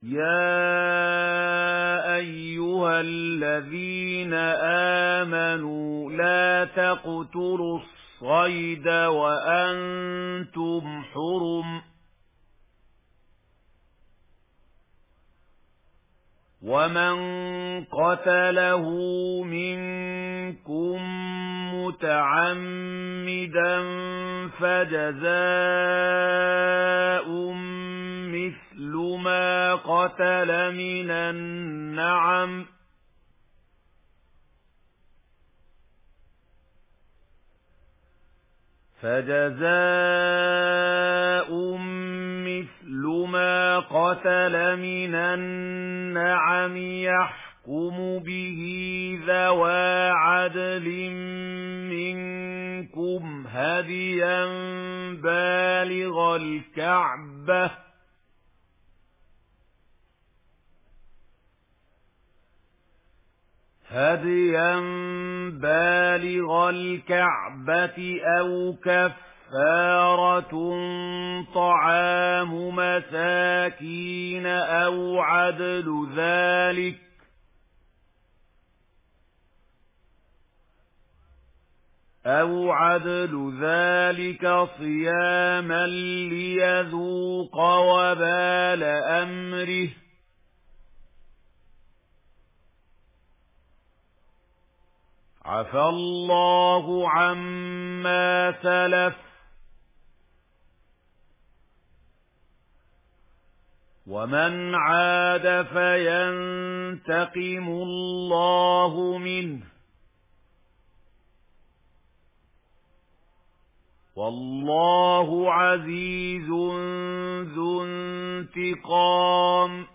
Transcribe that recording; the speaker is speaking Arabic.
يَا أَيُّهَا الَّذِينَ آمَنُوا لَا تَقْتُلُوا الصَّيْدَ وَأَنْتُمْ حُرُمٌ ۚ وَمَنْ قَتَلَهُ مِنكُم مُّتَعَمِّدًا فَجَزَاءٌ مِثْلُ مَا قَتَلَ مِنَ النَّعَمِ ۚ يَحْكُمُ بِهِ ذَوَا عَدْلٍ مِّنكُمْ هَدْيًا بالغ الكعبة أو كفارة طعام مساكين أو عدل ذلك صياما ليذوق وبال أمره. عفى الله عما سلف، ومن عاد فينتقم الله منه، والله عزيز ذو انتقام.